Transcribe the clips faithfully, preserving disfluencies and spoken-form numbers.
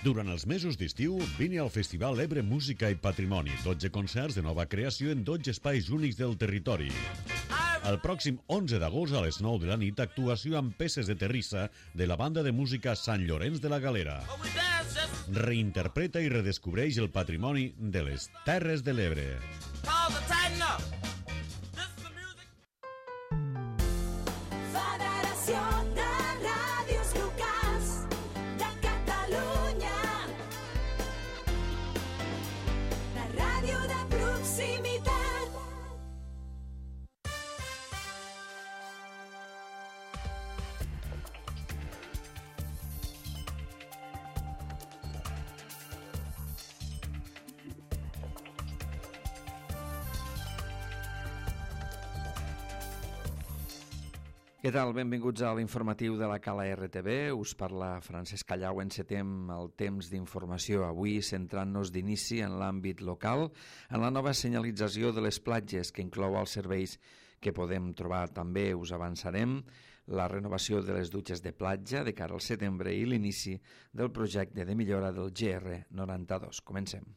Durant els mesos d'estiu, vine al Festival Ebre Música i Patrimoni. dotze concerts de nova creació en dotze espais únics del territori. El pròxim onze d'agost a les nou de la nit, actuació amb peces de terrissa de la banda de música Sant Llorenç de la Galera. Reinterpreta i redescobreix el patrimoni de les Terres de l'Ebre. Federació de Ràdios Locals de Catalunya. La ràdio de proximitat. Què tal? Benvinguts a l'informatiu de la Cala R T V. Us parla Francesc Callau. Encetem el temps d'informació avui centrant-nos d'inici en l'àmbit local en la nova senyalització de les platges que inclou els serveis que podem trobar. També us avançarem la renovació de les dutxes de platja de cara al setembre i l'inici del projecte de millora del G R noranta-dos. Comencem.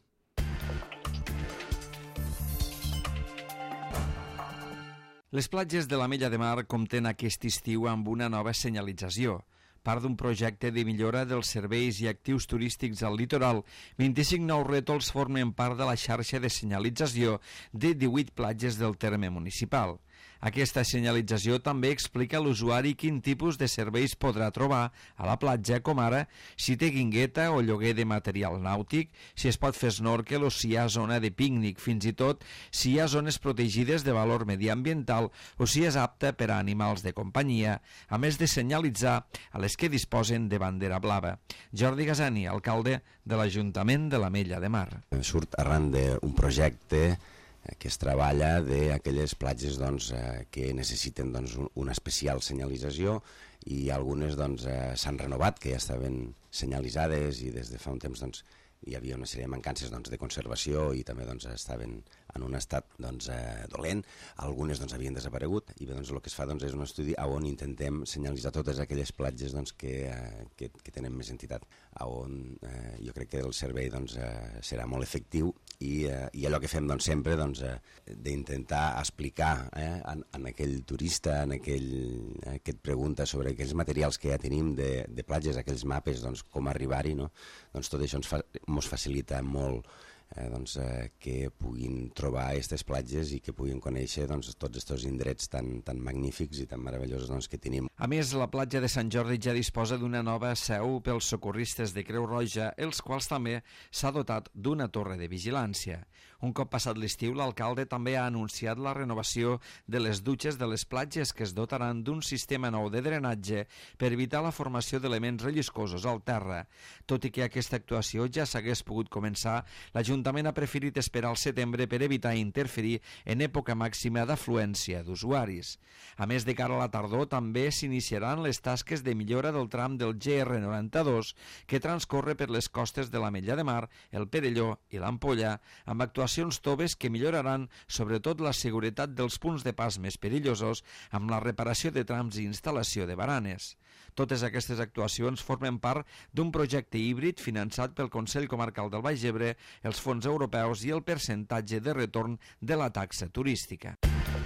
Les platges de l'Ametlla de Mar compten aquest estiu amb una nova senyalització, part d'un projecte de millora dels serveis i actius turístics al litoral. vint-i-cinc nous rètols formen part de la xarxa de senyalització de divuit platges del terme municipal. Aquesta senyalització també explica a l'usuari quin tipus de serveis podrà trobar a la platja, com ara si té guingueta o lloguer de material nàutic, si es pot fer snorkel o si hi ha zona de pícnic, fins i tot si hi ha zones protegides de valor mediambiental o si és apta per a animals de companyia, a més de senyalitzar a les que disposen de bandera blava. Jordi Gasani, alcalde de l'Ajuntament de l'Ametlla de Mar. Surt arran d'un projecte que es treballa d'aquelles platges doncs, eh, que necessiten doncs, un, una especial senyalització i algunes doncs, eh, s'han renovat, que ja estaven senyalitzades i des de fa un temps doncs, hi havia una sèrie de mancances doncs, de conservació i també doncs, estaven en un estat doncs, eh, dolent. Algunes doncs, havien desaparegut i bé, doncs, el que es fa doncs, és un estudi on intentem senyalitzar totes aquelles platges doncs, que, eh, que, que tenen més entitat, on eh, jo crec que el servei doncs, eh, serà molt efectiu i, eh, i allò que fem doncs, sempre doncs, eh, d'intentar explicar eh, en, en aquell turista en aquell eh, que et pregunta sobre aquells materials que ja tenim de, de platges, aquells mapes, doncs, com arribar-hi, no? Doncs tot això ens, fa, ens facilita molt eh, doncs, eh, que puguin trobar aquestes platges i que puguin conèixer doncs, tots aquests indrets tan, tan magnífics i tan meravellosos doncs, que tenim. A més, la platja de Sant Jordi ja disposa d'una nova seu pels socorristes de Creu Roja, els quals també s'ha dotat d'una torre de vigilància. Un cop passat l'estiu, l'alcalde també ha anunciat la renovació de les dutxes de les platges que es dotaran d'un sistema nou de drenatge per evitar la formació d'elements relliscosos al terra. Tot i que aquesta actuació ja s'hagués pogut començar, l'Ajuntament ha preferit esperar al setembre per evitar interferir en època màxima d'afluència d'usuaris. A més, de cara a la tardor, també s'iniciaran les tasques de millora del tram del G R noranta-dos que transcorre per les costes de l'Ametlla de Mar, el Perelló i l'Ampolla, amb actuacions toves que milloraran sobretot la seguretat dels punts de pas més perillosos amb la reparació de trams i instal·lació de baranes. Totes aquestes actuacions formen part d'un projecte híbrid finançat pel Consell Comarcal del Baix Ebre, els fons europeus i el percentatge de retorn de la taxa turística.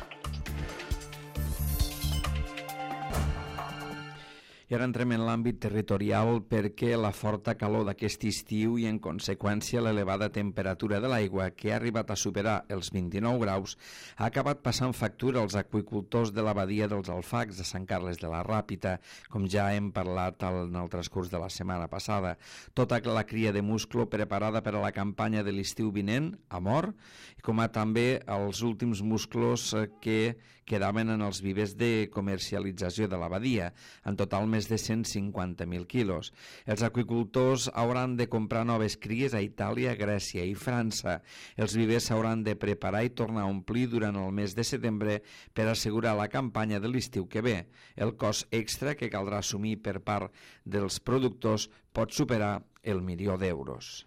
I ara entrem en l'àmbit territorial perquè la forta calor d'aquest estiu i en conseqüència l'elevada temperatura de l'aigua que ha arribat a superar els vint-i-nou graus ha acabat passant factura als aqüicultors de la badia dels Alfacs de Sant Carles de la Ràpita, com ja hem parlat en el transcurs de la setmana passada. Tota la cria de musclo preparada per a la campanya de l'estiu vinent a mort, com a també els últims musclos que quedaven en els vivers de comercialització de la badia, en total més de cent cinquanta mil quilos. Els aqüicultors hauran de comprar noves cries a Itàlia, Grècia i França. Els vivers s'hauran de preparar i tornar a omplir durant el mes de setembre per assegurar la campanya de l'estiu que ve. El cost extra que caldrà assumir per part dels productors pot superar el milió d'euros.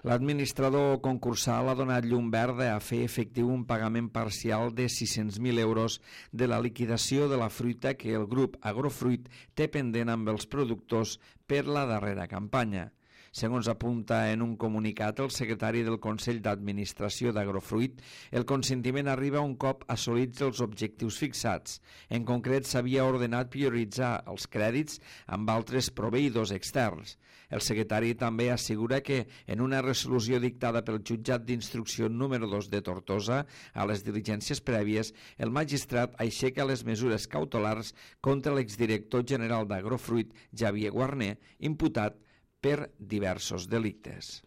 L'administrador concursal ha donat llum verda a fer efectiu un pagament parcial de sis-cents mil euros de la liquidació de la fruita que el grup Agrofruit té pendent amb els productors per la darrera campanya. Segons apunta en un comunicat el secretari del Consell d'Administració d'Agrofruit, el consentiment arriba un cop assolits els objectius fixats. En concret, s'havia ordenat prioritzar els crèdits amb altres proveïdors externs. El secretari també assegura que, en una resolució dictada pel jutjat d'instrucció número dos de Tortosa, a les diligències prèvies, el magistrat aixeca les mesures cautelars contra l'exdirector general d'Agrofruit, Xavier Guarner, imputat per diversos delictes.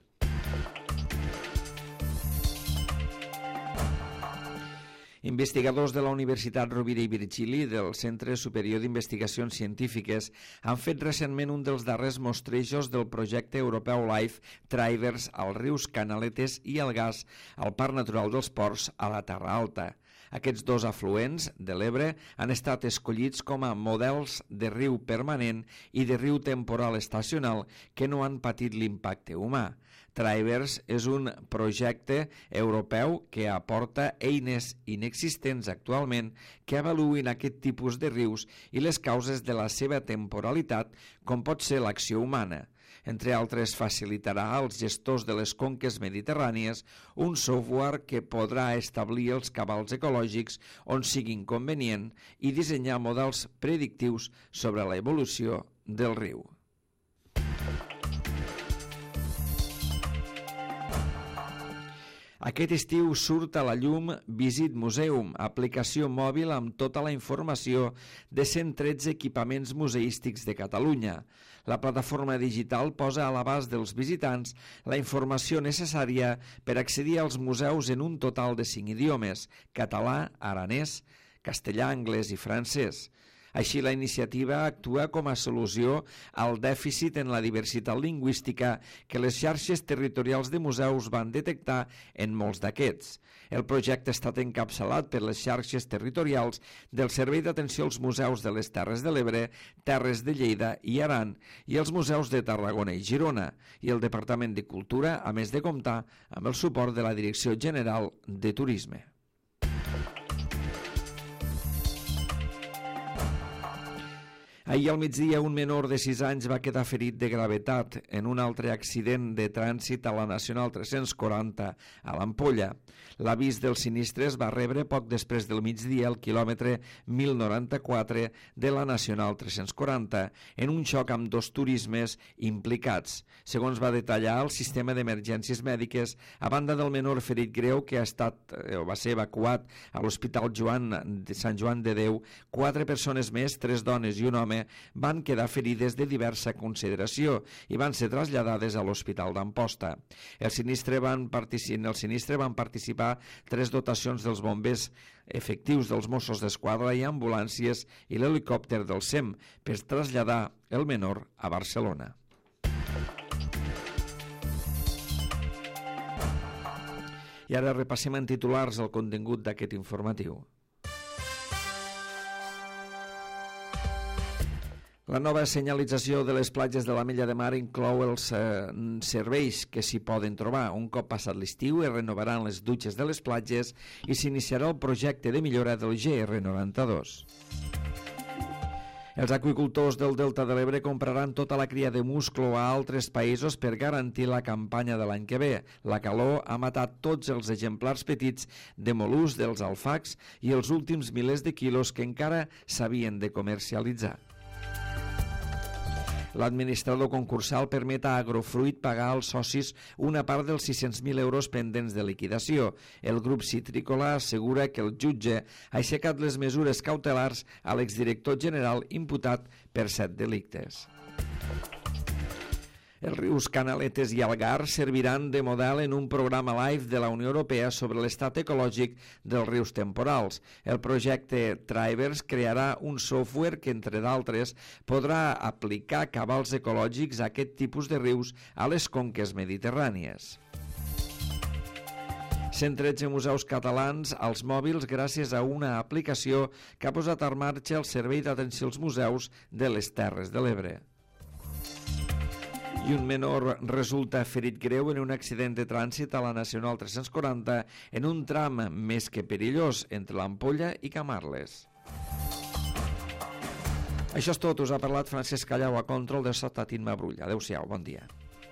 Investigadors de la Universitat Rovira i Virgili del Centre Superior d'Investigacions Científiques han fet recentment un dels darrers mostrejos del projecte europeu LIFE Travers als rius Canaletes i Algars al Parc Natural dels Ports a la Terra Alta. Aquests dos afluents de l'Ebre han estat escollits com a models de riu permanent i de riu temporal estacional que no han patit l'impacte humà. Travers és un projecte europeu que aporta eines inexistents actualment que avaluïn aquest tipus de rius i les causes de la seva temporalitat, com pot ser l'acció humana. Entre altres, facilitarà als gestors de les conques mediterrànies un software que podrà establir els cabals ecològics on siguin convenient i dissenyar models predictius sobre la evolució del riu. Aquest estiu surt a la llum Visit Museum, aplicació mòbil amb tota la informació de cent tretze equipaments museístics de Catalunya. La plataforma digital posa a l'abast dels visitants la informació necessària per accedir als museus en un total de cinc idiomes: català, aranès, castellà, anglès i francès. Així, la iniciativa actua com a solució al dèficit en la diversitat lingüística que les xarxes territorials de museus van detectar en molts d'aquests. El projecte ha estat encapçalat per les xarxes territorials del Servei d'Atenció als Museus de les Terres de l'Ebre, Terres de Lleida i Aran i els museus de Tarragona i Girona, i el Departament de Cultura, a més de comptar amb el suport de la Direcció General de Turisme. Ahir al migdia un menor de sis anys va quedar ferit de gravetat en un altre accident de trànsit a la Nacional tres-cents quaranta a l'Ampolla. L'avís del sinistre es va rebre poc després del migdia al quilòmetre mil noranta-quatre de la Nacional tres-cents quaranta en un xoc amb dos turismes implicats. Segons va detallar el sistema d'emergències mèdiques, a banda del menor ferit greu que ha estat o va ser evacuat a l'Hospital Joan de Sant Joan de Déu, quatre persones més, tres dones i un home, van quedar ferides de diversa consideració i van ser traslladades a l'Hospital d'Amposta. El sinistre van participar, en el sinistre van participar tres dotacions dels bombers efectius dels Mossos d'Esquadra i ambulàncies i l'helicòpter del SEM per traslladar el menor a Barcelona. I ara repassem en titulars el contingut d'aquest informatiu. La nova senyalització de les platges de la Mella de Mar inclou els eh, serveis que s'hi poden trobar. Un cop passat l'estiu es renovaran les dutxes de les platges i s'iniciarà el projecte de millora del G R noranta-dos. Els aqüicultors del Delta de l'Ebre compraran tota la cria de musclo a altres països per garantir la campanya de l'any que ve. La calor ha matat tots els exemplars petits de mol·luscs dels alfacs i els últims milers de quilos que encara s'havien de comercialitzar. L'administrador concursal permet a Agrofruit pagar als socis una part dels sis-cents mil euros pendents de liquidació. El grup citrícola assegura que el jutge ha aixecat les mesures cautelars a l'exdirector general imputat per set delictes. Els rius Canaletes i Algar serviran de model en un programa LIFE de la Unió Europea sobre l'estat ecològic dels rius temporals. El projecte Travers crearà un software que, entre d'altres, podrà aplicar cabals ecològics a aquest tipus de rius a les conques mediterrànies. cent tretze museus catalans als mòbils gràcies a una aplicació que ha posat en marxa el Servei d'Atenció als Museus de les Terres de l'Ebre. I un menor resulta ferit greu en un accident de trànsit a la Nacional tres-cents quaranta en un tram més que perillós entre l'Ampolla i Camarles. Això és tot, us ha parlat Francesc Callau a control de Sota Tinma Brulla. Adéu-siau, bon dia.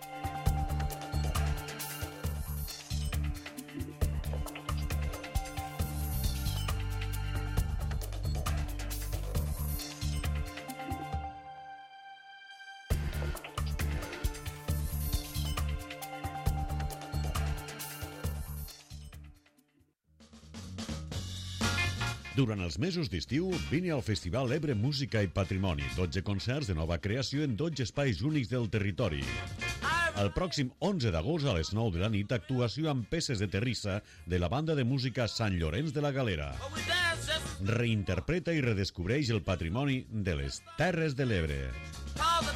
Durant els mesos d'estiu, vine al Festival Ebre Música i Patrimoni. dotze concerts de nova creació en dotze espais únics del territori. El pròxim onze d'agost a les nou de la nit, actuació amb peces de terrissa de la banda de música Sant Llorenç de la Galera. Reinterpreta i redescobreix el patrimoni de les Terres de l'Ebre.